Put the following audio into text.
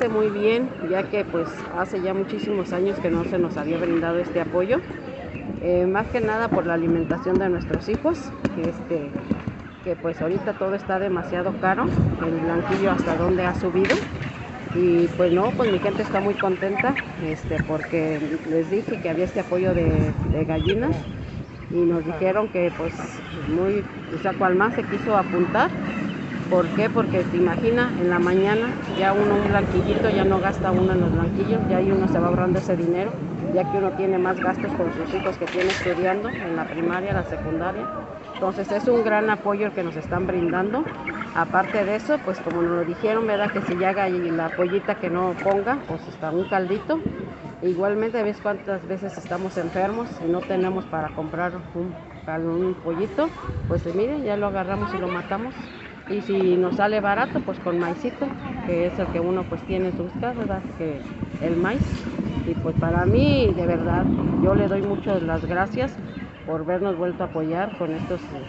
parece muy bien, ya que pues hace ya muchísimos años que no se nos había brindado este apoyo, más que nada por la alimentación de nuestros hijos, que pues ahorita todo está demasiado caro, el blanquillo hasta donde ha subido. Y pues no, pues mi gente está muy contenta, porque les dije que había este apoyo de gallinas y nos dijeron que pues muy, o sea, cual más se quiso apuntar. ¿Por qué? Porque te imagina, en la mañana ya uno un blanquillito, ya no gasta uno en los blanquillos, ya ahí uno se va ahorrando ese dinero, ya que uno tiene más gastos con sus hijos que tiene estudiando en la primaria, la secundaria. Entonces es un gran apoyo el que nos están brindando. Aparte de eso, pues como nos lo dijeron, ¿verdad? Que si llega y la pollita que no ponga, pues está un caldito. Igualmente, ¿ves cuántas veces estamos enfermos y no tenemos para comprar un pollito? Pues miren, ya lo agarramos y lo matamos. Y si nos sale barato, pues con maicito, que es el que uno pues tiene en sus casas, ¿verdad? Que el maíz. Y pues para mí, de verdad, yo le doy muchas las gracias por vernos vuelto a apoyar con estos